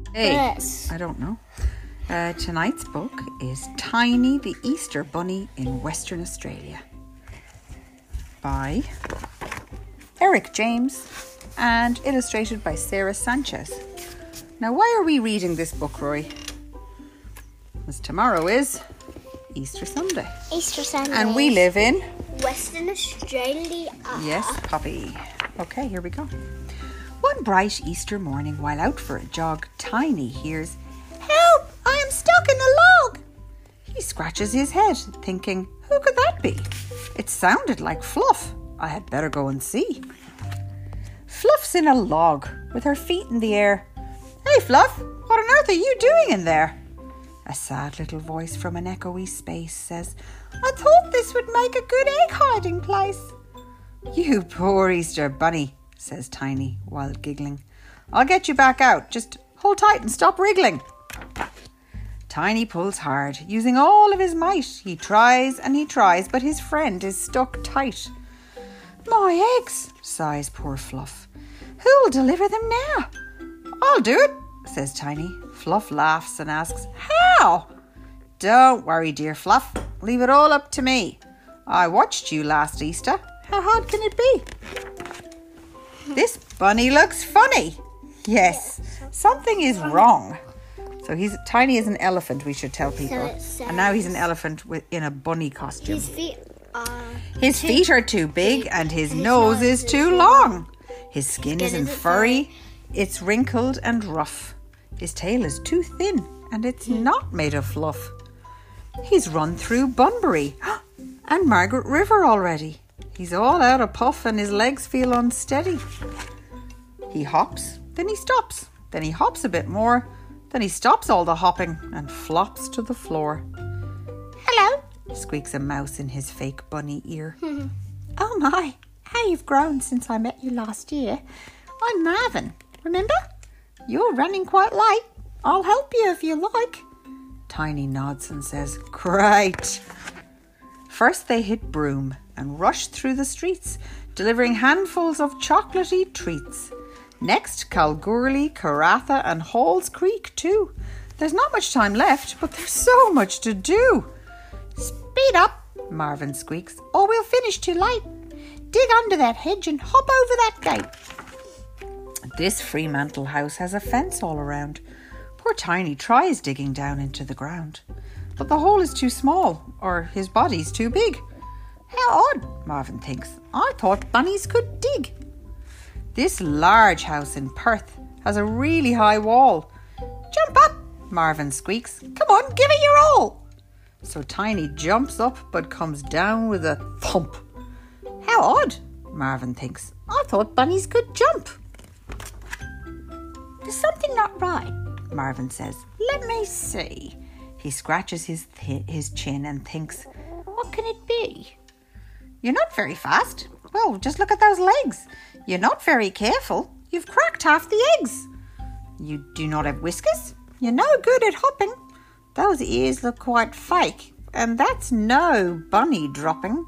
Hey, Yes. I don't know. Tonight's book is Tiny the Easter Bunny in Western Australia by Eric James and illustrated by Sarah Sanchez. Now, why are we reading this book, Rory? Because tomorrow is Easter Sunday. Easter Sunday. And we live in... Western Australia. Yes, Poppy. Okay, here we go. One bright Easter morning, while out for a jog, Tiny hears, "Help! I am stuck in a log!" He scratches his head, thinking, who could that be? It sounded like Fluff. I had better go and see. Fluff's in a log, with her feet in the air. "Hey, Fluff, what on earth are you doing in there?" A sad little voice from an echoey space says, "I thought this would make a good egg hiding place." "You poor Easter bunny," says Tiny, while giggling. "I'll get you back out. Just hold tight and stop wriggling." Tiny pulls hard, using all of his might. He tries and he tries, but his friend is stuck tight. "My eggs," sighs poor Fluff. "Who'll deliver them now?" "I'll do it," says Tiny. Fluff laughs and asks, "How?" "Don't worry, dear Fluff. Leave it all up to me. I watched you last Easter. How hard can it be?" "This bunny looks funny." Yes, something is wrong. So Tiny is an elephant, we should tell people. And now he's an elephant in a bunny costume. His feet are too big and his nose is too long. His skin isn't furry, it's wrinkled and rough. His tail is too thin and it's not made of fluff. He's run through Bunbury and Margaret River already. He's all out of puff and his legs feel unsteady. He hops, then he stops, then he hops a bit more, then he stops all the hopping and flops to the floor. "Hello," squeaks a mouse in his fake bunny ear. "Oh my, how you've grown since I met you last year. I'm Marvin, remember? You're running quite late. I'll help you if you like." Tiny nods and says, "Great." First they hit Broome and rush through the streets, delivering handfuls of chocolatey treats. Next, Kalgoorlie, Karratha and Halls Creek too. There's not much time left, but there's so much to do. "Speed up," Marvin squeaks, "or we'll finish too late. Dig under that hedge and hop over that gate." This Fremantle house has a fence all around. Poor Tiny tries digging down into the ground, but the hole is too small, or his body's too big. How odd, Marvin thinks. I thought bunnies could dig. This large house in Perth has a really high wall. "Jump up," Marvin squeaks. "Come on, give it your all." So Tiny jumps up but comes down with a thump. How odd, Marvin thinks. I thought bunnies could jump. "There's something not right," Marvin says. "Let me see." He scratches his chin and thinks, what can it be? "You're not very fast. Well, just look at those legs. You're not very careful. You've cracked half the eggs. You do not have whiskers. You're no good at hopping. Those ears look quite fake. And that's no bunny dropping."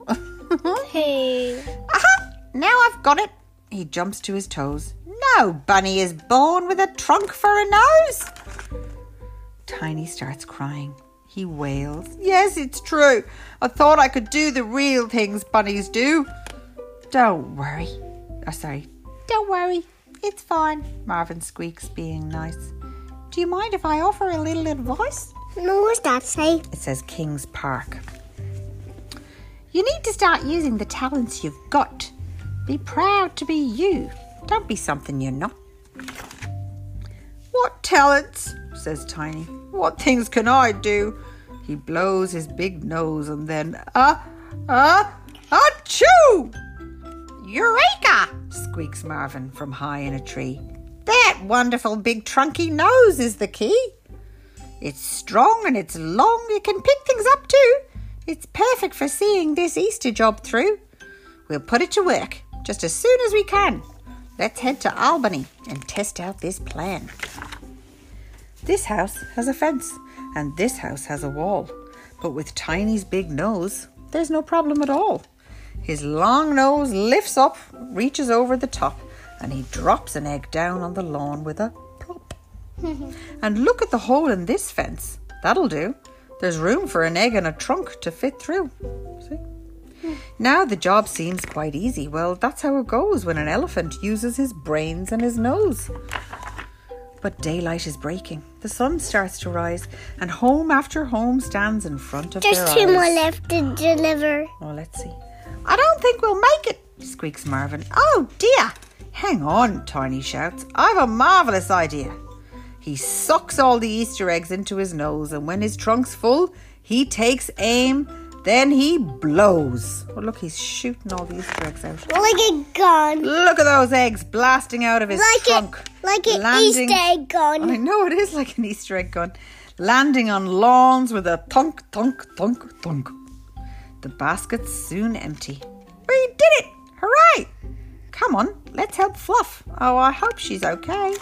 Hey. "Aha! Now I've got it." He jumps to his toes. "No bunny is born with a trunk for a nose." Tiny starts crying. He wails, "Yes, it's true. I thought I could do the real things bunnies do." Don't worry. Don't worry. It's fine," Marvin squeaks, being nice. "Do you mind if I offer a little advice?" No, what's that say? It says Kings Park. "You need to start using the talents you've got. Be proud to be you. Don't be something you're not." "What talents?" says Tiny. "What things can I do?" He blows his big nose and then, achoo! "Eureka!" squeaks Marvin from high in a tree. "That wonderful big trunky nose is the key. It's strong and it's long. It can pick things up too. It's perfect for seeing this Easter job through. We'll put it to work just as soon as we can. Let's head to Albany and test out this plan." This house has a fence and this house has a wall. But with Tiny's big nose, there's no problem at all. His long nose lifts up, reaches over the top, and he drops an egg down on the lawn with a plop. And look at the hole in this fence. That'll do. There's room for an egg and a trunk to fit through. See? Now the job seems quite easy. Well, that's how it goes when an elephant uses his brains and his nose. But daylight is breaking. The sun starts to rise, and home after home stands in front of their eyes. There's 2 more left to deliver. Oh, let's see. I don't think we'll make it, squeaks Marvin. Oh dear. Hang on, Tiny shouts. I've a marvellous idea. He sucks all the Easter eggs into his nose, and when his trunk's full, he takes aim. Then he blows. Oh, look, he's shooting all the Easter eggs out. Like a gun. Look at those eggs blasting out of his trunk. Like an Easter egg gun. I know, it is like an Easter egg gun. Landing on lawns with a thunk, thunk, thunk, thunk. The basket's soon empty. We did it! Hooray! Come on, let's help Fluff. Oh, I hope she's okay.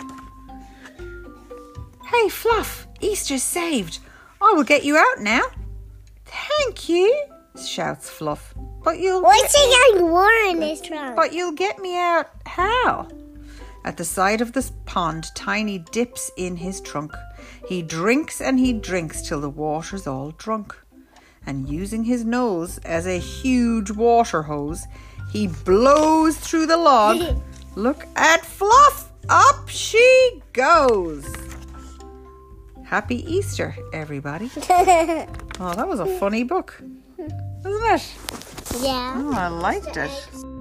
Hey, Fluff, Easter's saved. I will get you out now. Thank you, shouts Fluff. But you'll What's he getting water in his trunk? But you'll get me out how? At the side of the pond, Tiny dips in his trunk. He drinks and he drinks till the water's all drunk. And using his nose as a huge water hose, he blows through the log. Look at Fluff! Up she goes! Happy Easter, everybody. Oh, that was a funny book, wasn't it? Yeah. Oh, I liked it.